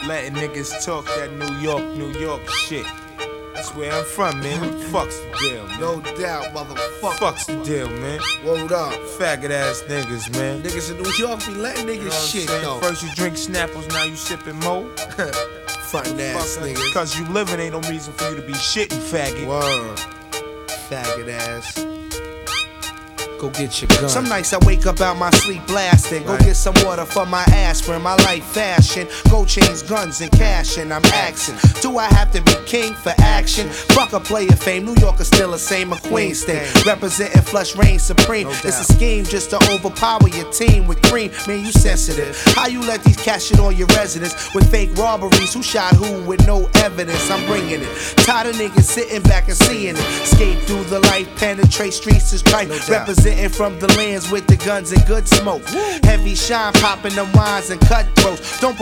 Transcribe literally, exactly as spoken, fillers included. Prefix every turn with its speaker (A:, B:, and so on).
A: letting niggas talk that New York, New York shit. That's where I'm from, man. Fuck's the deal, man.
B: No doubt, motherfucker.
A: Fuck's the deal, man.
B: Word up.
A: Faggot ass niggas, man.
B: Niggas in New York be letting niggas
A: You know what I'm
B: shit,
A: saying?
B: though.
A: First you drink Snapples, now you sipping Mo.
B: Frontin' ass niggas.
A: Cause you living ain't no reason for you to be shitting, faggot.
B: Word. Faggot ass.
C: Go get your gun.
B: Some nights I wake up out my sleep blasting. Go
A: Right.
B: get some water for my aspirin. My life fashion. Gold chains, guns, and cash. And I'm axing. Do I have to be king for action? Fuck a player fame. New York is still the same. A Queens thing. Representing flush reign supreme.
A: No
B: It's a
A: doubt.
B: scheme just to overpower your team with cream. Man, you sensitive. How you let these cats shit on your residence with fake robberies? Who shot who with no evidence? I'm bringing it. Tired of niggas sitting back and seeing it. Escape through the life, penetrate streets is trife.
A: No doubt.
B: Representing from the lands with the guns and good smoke. Heavy shine popping them wines and cutthroats. Don't